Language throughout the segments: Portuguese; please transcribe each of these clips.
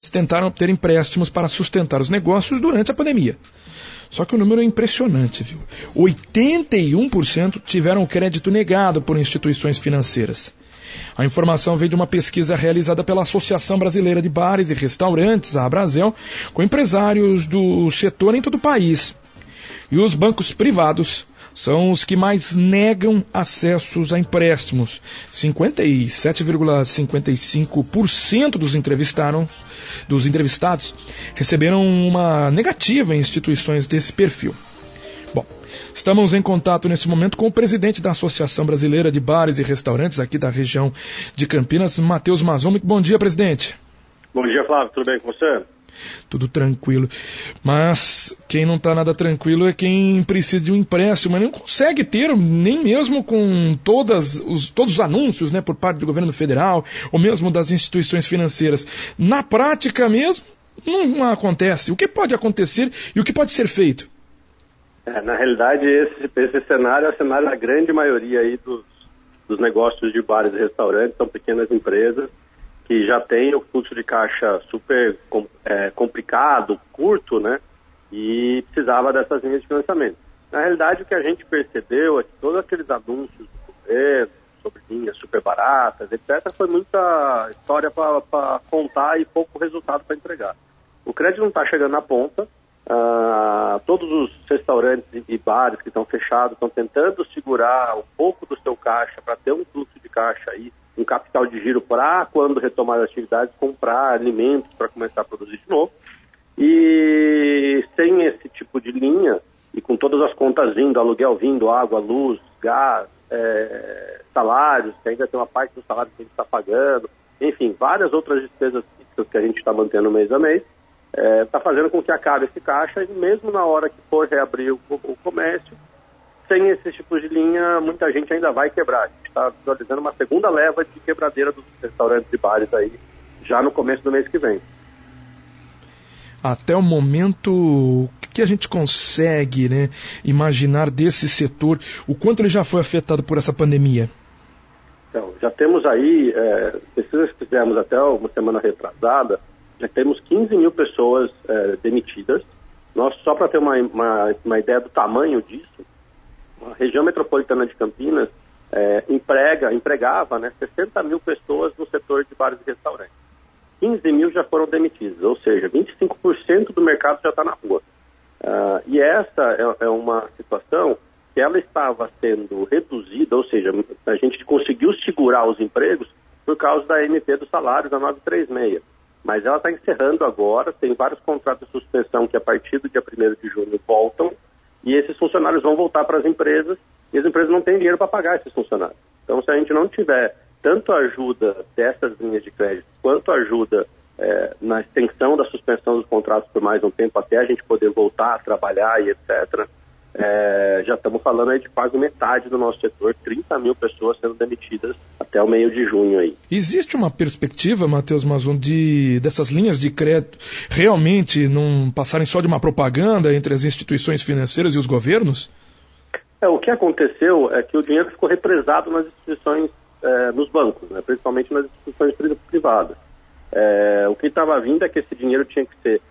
tentaram obter empréstimos para sustentar os negócios durante a pandemia. Só que o número é impressionante, viu? 81% tiveram o crédito negado por instituições financeiras. A informação veio de uma pesquisa realizada pela Associação Brasileira de Bares e Restaurantes, a Abrazel, com empresários do setor em todo o país. E os bancos privados são os que mais negam acessos a empréstimos. 57,55% dos entrevistados receberam uma negativa em instituições desse perfil. Bom, estamos em contato neste momento com o presidente da Associação Brasileira de Bares e Restaurantes aqui da região de Campinas, Matheus Mazon. Muito bom dia, presidente. Bom dia, Flávio. Tudo bem com você? Tudo tranquilo. Mas quem não está nada tranquilo é quem precisa de um empréstimo, mas não consegue ter, nem mesmo com todos os anúncios, né, por parte do governo federal, ou mesmo das instituições financeiras. Na prática mesmo, não acontece. O que pode acontecer e o que pode ser feito? Na realidade, esse cenário é o cenário da grande maioria aí dos negócios de bares e restaurantes, são pequenas empresas que já tem o fluxo de caixa super complicado, curto, né? E precisava dessas linhas de financiamento. Na realidade, o que a gente percebeu é que todos aqueles anúncios do governo sobre linhas super baratas, etc., foi muita história para contar e pouco resultado para entregar. O crédito não está chegando na ponta. Todos os restaurantes e bares que estão fechados estão tentando segurar um pouco do seu caixa para ter um fluxo de caixa aí, um capital de giro para, quando retomar as atividades, comprar alimentos para começar a produzir de novo. E sem esse tipo de linha, e com todas as contas vindo, aluguel vindo, água, luz, gás, salários, que ainda tem uma parte do salário que a gente está pagando, enfim, várias outras despesas fixas que a gente está mantendo mês a mês, está fazendo com que acabe esse caixa, e mesmo na hora que for reabrir o comércio, sem esse tipo de linha, muita gente ainda vai quebrar. A gente está visualizando uma segunda leva de quebradeira dos restaurantes e bares aí, já no começo do mês que vem. Até o momento, o que a gente consegue, né, imaginar desse setor, o quanto ele já foi afetado por essa pandemia? Então, já temos aí, pesquisas que fizemos até uma semana retrasada, já temos 15 mil pessoas demitidas. Nós, só para ter uma ideia do tamanho disso, a região metropolitana de Campinas empregava, né, 60 mil pessoas no setor de bares e restaurantes. 15 mil já foram demitidos, ou seja, 25% do mercado já está na rua. E essa é uma situação que ela estava sendo reduzida, ou seja, a gente conseguiu segurar os empregos por causa da MP do salário da 936. Mas ela está encerrando agora, tem vários contratos de suspensão que a partir do dia 1º de junho voltam, e esses funcionários vão voltar para as empresas, e as empresas não têm dinheiro para pagar esses funcionários. Então, se a gente não tiver tanto ajuda dessas linhas de crédito, quanto ajuda na extensão da suspensão dos contratos por mais um tempo, até a gente poder voltar a trabalhar e etc., já estamos falando aí de quase metade do nosso setor, 30 mil pessoas sendo demitidas até o meio de junho aí. Existe uma perspectiva, Matheus Mazon, dessas linhas de crédito realmente não passarem só de uma propaganda entre as instituições financeiras e os governos? O que aconteceu é que o dinheiro ficou represado nas instituições, nos bancos, né, principalmente nas instituições privadas. O que estava vindo é que esse dinheiro tinha que ser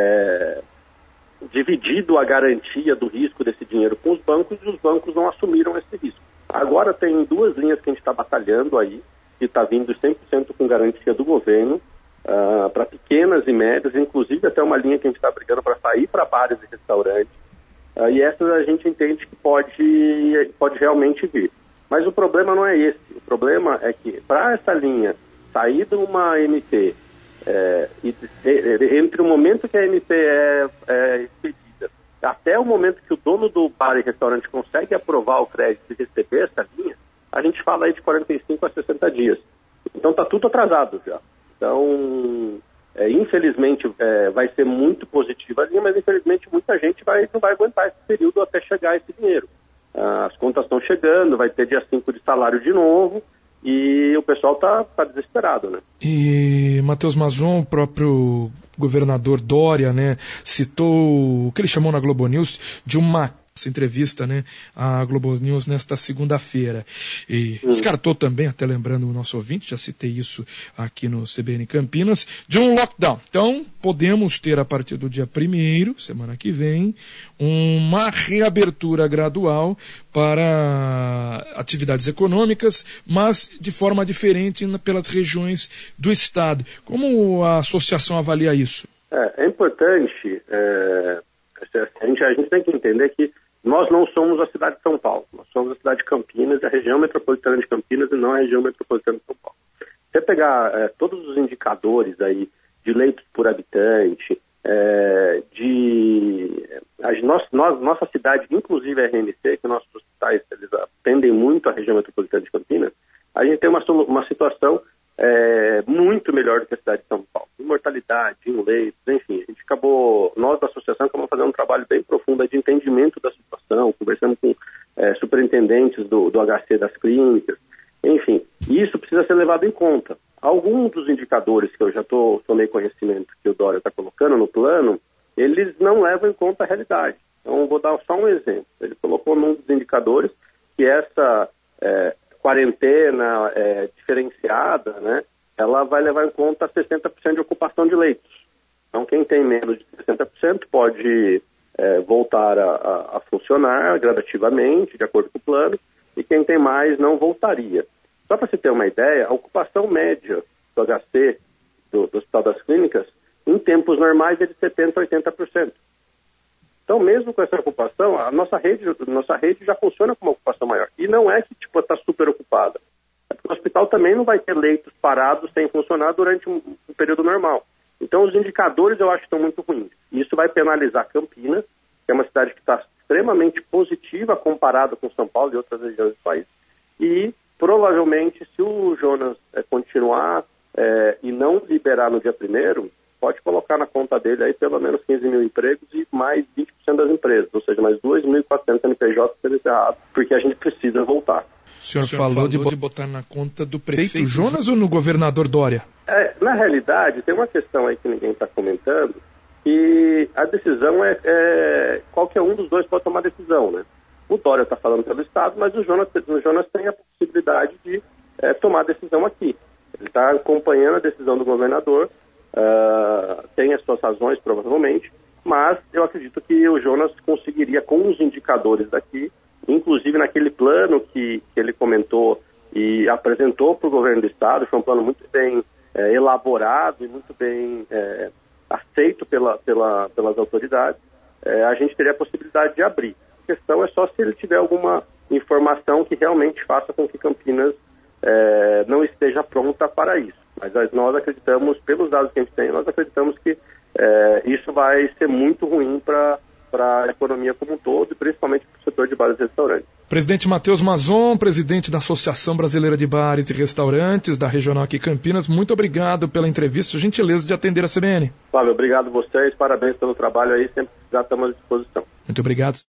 dividido a garantia do risco desse dinheiro com os bancos, e os bancos não assumiram esse risco. Agora tem duas linhas que a gente está batalhando aí, que está vindo 100% com garantia do governo, para pequenas e médias, inclusive até uma linha que a gente está brigando para sair para bares e restaurantes, e essa a gente entende que pode realmente vir. Mas o problema não é esse. O problema é que para essa linha sair de uma MP, entre o momento que a MP é expedida até o momento que o dono do bar e restaurante consegue aprovar o crédito e receber essa linha, a gente fala aí de 45 a 60 dias. Então está tudo atrasado já. Então, infelizmente, vai ser muito positiva a linha, mas infelizmente muita gente não vai aguentar esse período até chegar esse dinheiro. As contas estão chegando, vai ter dia 5 de salário de novo, e o pessoal tá desesperado, né? E Matheus Mazon, o próprio governador Dória, né, citou o que ele chamou na Globo News de uma essa entrevista, né, à Globo News nesta segunda-feira. E descartou também, até lembrando o nosso ouvinte, já citei isso aqui no CBN Campinas, de um lockdown. Então, podemos ter a partir do dia 1º, semana que vem, uma reabertura gradual para atividades econômicas, mas de forma diferente pelas regiões do Estado. Como a associação avalia isso? É importante, a gente tem que entender que nós não somos a cidade de São Paulo, nós somos a cidade de Campinas, a região metropolitana de Campinas e não a região metropolitana de São Paulo. Se você pegar todos os indicadores aí de leitos por habitante, nossa cidade, inclusive a RNC, que nossos hospitais eles atendem muito a região metropolitana de Campinas, a gente tem uma situação muito melhor do que a cidade de São Paulo. Em mortalidade, em leitos, enfim, nós da associação acabamos fazendo um trabalho bem profundo de entendimento da situação, conversando com superintendentes do HC das clínicas, enfim, isso precisa ser levado em conta. Alguns dos indicadores que eu já tomei conhecimento que o Dória está colocando no plano, eles não levam em conta a realidade. Então, vou dar só um exemplo. Ele colocou num dos indicadores que essa quarentena diferenciada, né, ela vai levar em conta 60% de ocupação de leitos. Então, quem tem menos de 60% pode voltar a funcionar gradativamente, de acordo com o plano, e quem tem mais não voltaria. Só para você ter uma ideia, a ocupação média do HC, do Hospital das Clínicas, em tempos normais é de 70% a 80%. Então, mesmo com essa ocupação, a nossa rede já funciona com uma ocupação maior. E não é que está super ocupada. É porque o hospital também não vai ter leitos parados sem funcionar durante um período normal. Então, os indicadores eu acho que estão muito ruins. E isso vai penalizar Campinas, que é uma cidade que está extremamente positiva comparada com São Paulo e outras regiões do país. E, provavelmente, se o Jonas continuar e não liberar no dia 1º, pode colocar na conta dele aí pelo menos 15 mil empregos e mais 20% das empresas, ou seja, mais 2.400 NPJs serem encerrados, porque a gente precisa voltar. O senhor falou de botar na conta do prefeito Jonas ou no governador Dória? Na realidade, tem uma questão aí que ninguém está comentando, que a decisão qualquer um dos dois pode tomar decisão, né? O Dória está falando pelo Estado, mas o Jonas tem a possibilidade de tomar a decisão aqui. Ele está acompanhando a decisão do governador, tem as suas razões, provavelmente, mas eu acredito que o Jonas conseguiria, com os indicadores daqui, inclusive naquele plano que ele comentou e apresentou para o governo do Estado, foi um plano muito bem elaborado e muito bem aceito pelas autoridades, a gente teria a possibilidade de abrir. A questão é só se ele tiver alguma informação que realmente faça com que Campinas não esteja pronta para isso. Mas nós acreditamos, pelos dados que a gente tem, nós acreditamos que isso vai ser muito ruim para a economia como um todo e principalmente para o setor de bares e restaurantes. Presidente Matheus Mazon, presidente da Associação Brasileira de Bares e Restaurantes, da regional aqui Campinas, muito obrigado pela entrevista, gentileza de atender a CBN. Flávio, obrigado a vocês, parabéns pelo trabalho aí, sempre já estamos à disposição. Muito obrigado.